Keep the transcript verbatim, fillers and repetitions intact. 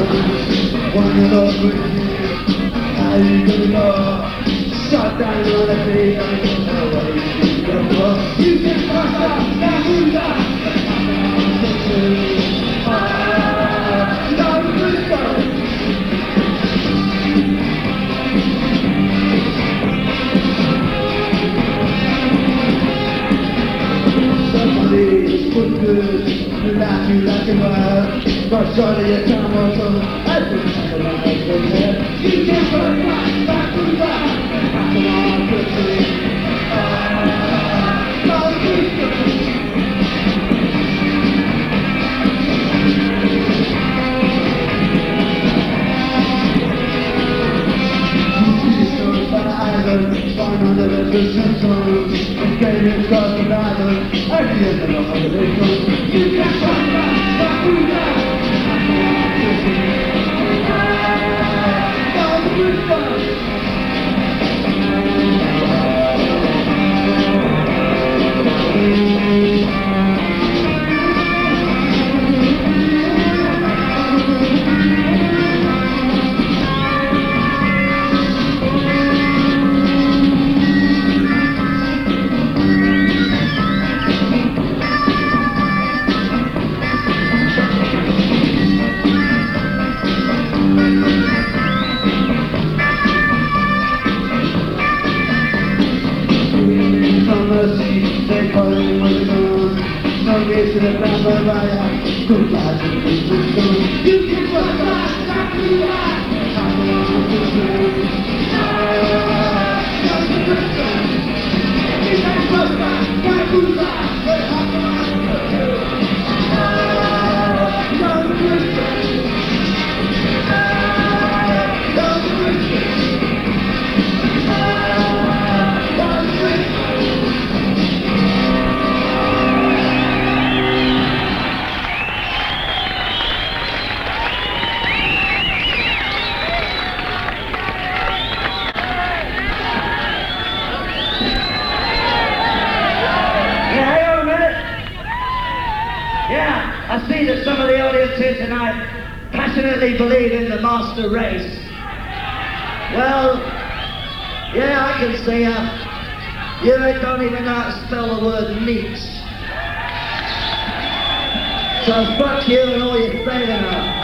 One of those with you, how you gonna go? Shut down on the beat, I don't know what you can go. You can fuck up, now who's that? Ah, now who's that? Somebody put good, laugh you like a man. But surely you can't want some. I think I'm gonna make them there. You can't go back, back to back. Come on, quickly. Ah, now who's that? Find on the revolution zone and came across the battle at the end of the revolution. You can't find that, but who's that? Now who's that? They call it was gone. No way to the Bamba Raya. Goodbye to the people gone. You can go back, back to back. I'm the one to say. Ah, that's the good time. You can go back, back to back. But I'm the one to say. Ah, that's the good time. Ah, that's the good time. Ah, that's the good time. Yeah, I see that some of the audience here tonight passionately believe in the master race. Well, yeah, I can see ya. You don't even know how to spell the word meat. So fuck you and all your failure.